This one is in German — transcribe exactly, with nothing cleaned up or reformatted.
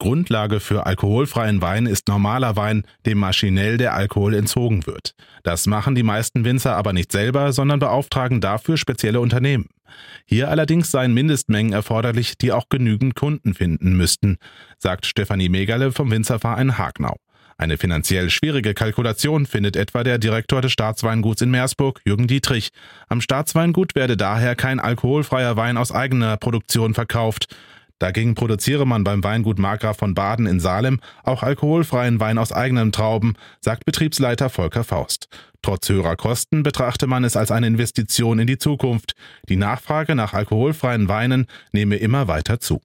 Grundlage für alkoholfreien Wein ist normaler Wein, dem maschinell der Alkohol entzogen wird. Das machen die meisten Winzer aber nicht selber, sondern beauftragen dafür spezielle Unternehmen. Hier allerdings seien Mindestmengen erforderlich, die auch genügend Kunden finden müssten, sagt Stefanie Megerle vom Winzerverein Hagnau. Eine finanziell schwierige Kalkulation findet etwa der Direktor des Staatsweinguts in Meersburg, Jürgen Dietrich. Am Staatsweingut werde daher kein alkoholfreier Wein aus eigener Produktion verkauft. Dagegen produziere man beim Weingut Markgraf von Baden in Salem auch alkoholfreien Wein aus eigenen Trauben, sagt Betriebsleiter Volker Faust. Trotz höherer Kosten betrachte man es als eine Investition in die Zukunft. Die Nachfrage nach alkoholfreien Weinen nehme immer weiter zu.